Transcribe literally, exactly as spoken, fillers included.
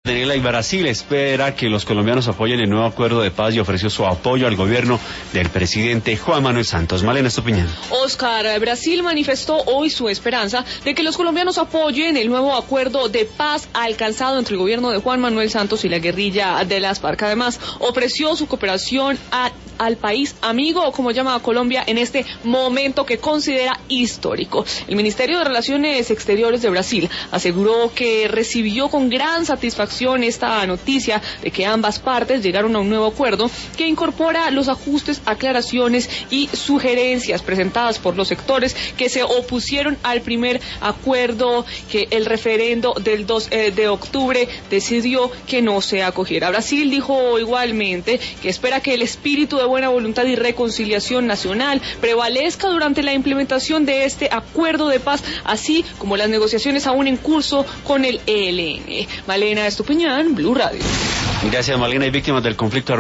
Daniela, y Brasil espera que los colombianos apoyen el nuevo acuerdo de paz y ofreció su apoyo al gobierno del presidente Juan Manuel Santos. Malena Estupiñán. Oscar, Brasil manifestó hoy su esperanza de que los colombianos apoyen el nuevo acuerdo de paz alcanzado entre el gobierno de Juan Manuel Santos y la guerrilla de las FARC. Además, ofreció su cooperación a, al país amigo, o como llama a Colombia, en este momento que considera histórico. El Ministerio de Relaciones Exteriores de Brasil aseguró que recibió con gran satisfacción esta noticia de que ambas partes llegaron a un nuevo acuerdo que incorpora los ajustes, aclaraciones y sugerencias presentadas por los sectores que se opusieron al primer acuerdo que el referendo del dos de octubre decidió que no se acogiera. Brasil dijo igualmente que espera que el espíritu de buena voluntad y reconciliación nacional prevalezca durante la implementación de este acuerdo de paz, así como las negociaciones aún en curso con el E L N. Malena Estupiñán, Blue Radio. Gracias, Malena. Y víctimas del conflicto